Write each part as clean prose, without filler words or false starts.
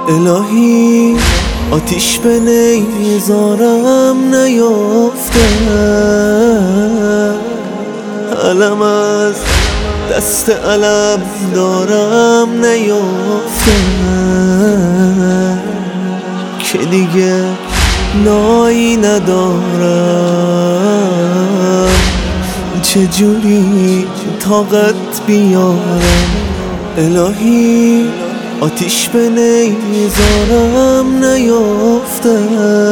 الهی آتیش به نیزارم نیافته، علم از دست علم دارم نیافته که دیگه نایی ندارم، چجوری طاقت بیارم. الهی آتیش به نیزارم نیافته،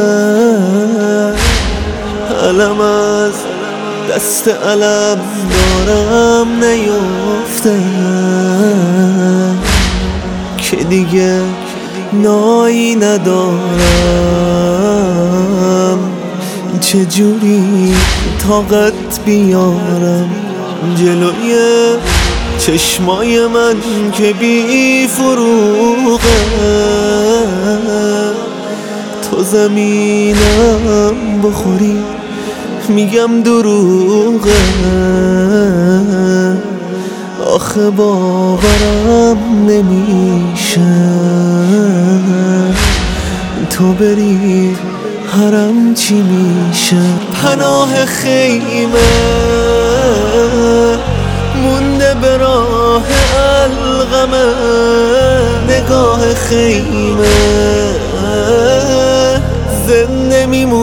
علم از دست علم دارم نیافته که دیگه نایی ندارم، چجوری طاقت بیارم. جلوی چشمای من که بی فروغه، تو زمینم بخوری میگم دروغه، آخه باورم نمیشه تو بری حرم چی میشه. پناه خیمه مونده به راه القمه، نگاه خیمه زنده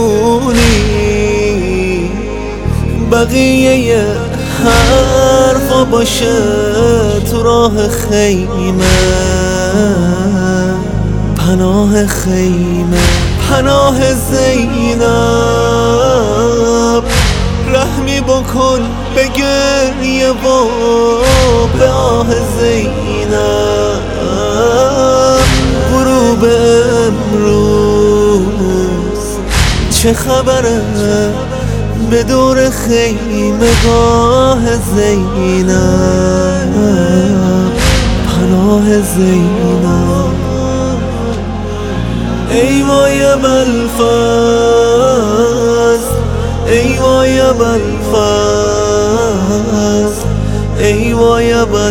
میمونی، بقیه حرفا باشه تو راه خیمه. پناه خیمه، پناه زینب، رحمی بکن به گریه و به آه زینب. غروب امروز چه خبره به دور خیمه گاه زینب، پناه زینب. ای وای ابوالفضل، ای وای ابوالفضل، ای وای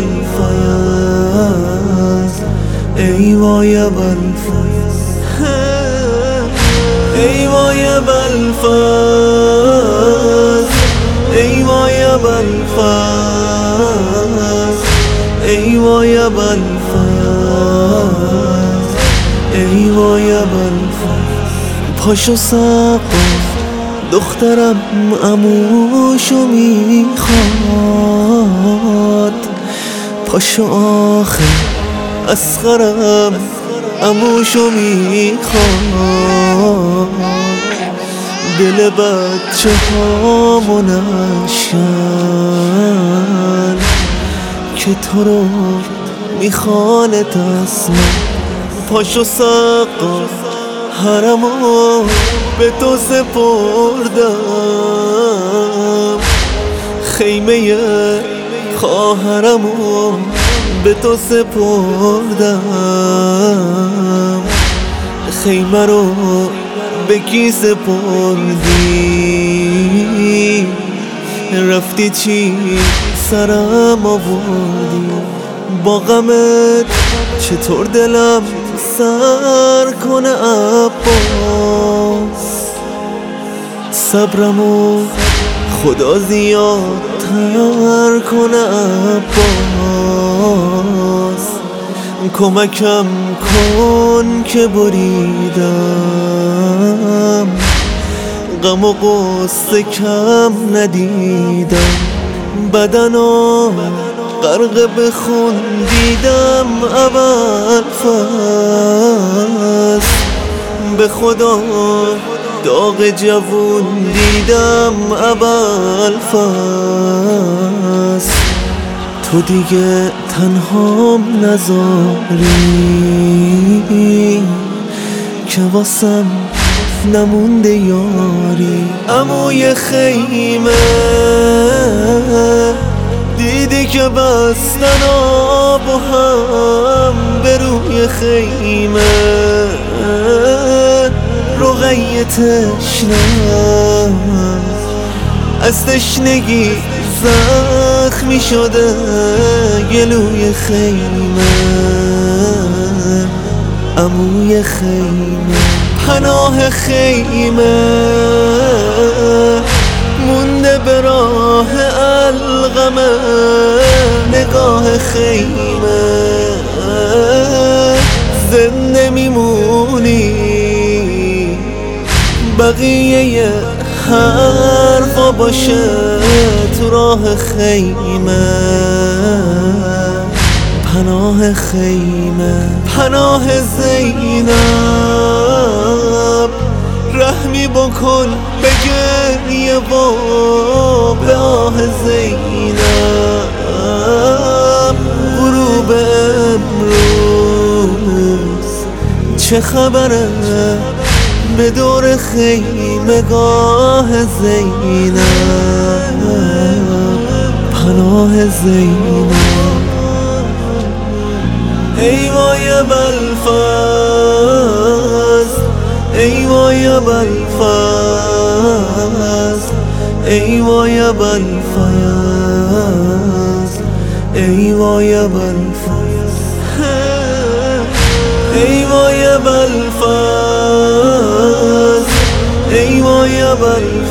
ابوالفضل، ای وای ابوالفضل، ای وای ابوالفضل، ای وای ابوالفضل، ای وای ابوالفضل، ای وای ابوالفضل. پاشو سقا دخترم عموشو میخواد، پاشو آخه اصغرم عموشو میخواد. دل بچه هامو نشکن که تو رو میخوانه دستم. پاشو سقا حرمو به تو سپردم، خیمه خواهرمو به تو سپردم. خیمه رو به کی سپردی؟ رفتی چی سرم آوردی؟ با غمت چطور دلم سر کنه عباس؟ صبرمو خدا زیادتر کنه عباس. کمکم کن که بریدم، غم و غصه کم ندیدم. بدنو غرق به خون دیدم ابوالفضل، به خدا داغ جوون دیدم ابوالفضل. تو دیگه تنهام نذاری که واسم نمونده یاری. عموی خیمه دیدی که بستن آب و هم به روی خیمه، رقیه تشنه از تشنگی زخمی شده گلوی خیمه. عموی خیمه پناه خیمه مونده به راه القمه نگاه خیمه زنده میمونی بقیه حرفا باشه تو راه خیمه پناه خیمه پناه زینب رحمی بکن به گریه و به آه زینب غروب امروز چه خبره به دور خیمه گاه زینب پناه زینب ای وای ابوالفضل ای وای ابوالفضل ای وای ابوالفضل ای وای ابوالفضل ای وای ابوالفضل ای وای ابوالفضل